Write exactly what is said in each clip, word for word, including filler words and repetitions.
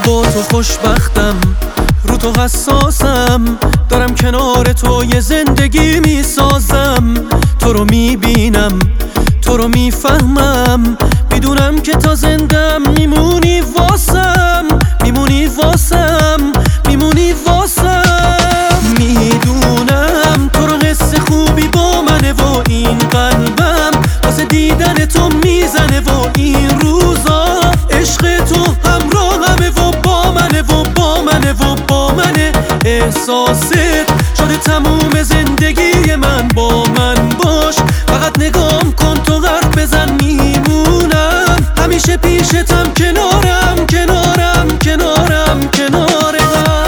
با تو خوشبختم، رو تو حساسم، دارم کنار تو یه زندگی میسازم. تو رو میبینم، تو رو میفهمم، میدونم که تا زندم میمونی واسم، میمونی واسم، میمونی واسم. میدونم تو رو حس خوبی با منه و این قلبم واسه دیدن تو میزنه و این روزا عشق تو همراهمه و با منه و با منه و با منه. احساست شده تموم زندگی من، با من باش، فقط نگام کن تو حرف بزن، میمونم همیشه پیشتم، کنارم کنارم کنارم کنارم.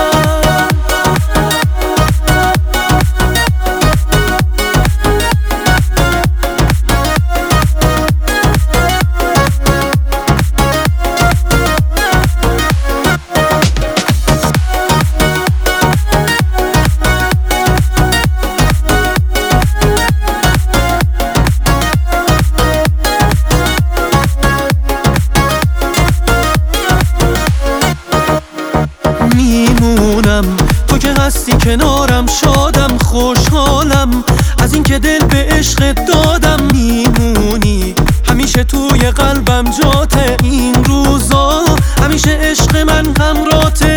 میمونم تو که هستی کنارم، شادم خوشحالم از این که دل به عشق دادم. میمونی همیشه توی قلبم جاته، این روزا همیشه عشق من همراته.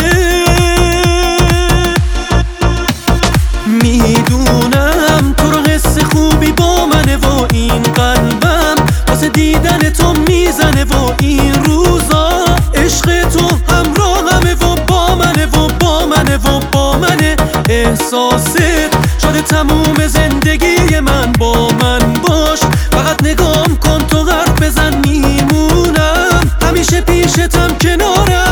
میدونم تو رو حس خوبی با منه و این قلبم واسه دیدن تو میزنه و این روزا عشق تو همراهمه و با منه و با منه و با منه. احساست شده تموم زندگی من، با من باش، فقط نگام کن تو حرف بزن، میمونم همیشه پیشتم، کنارم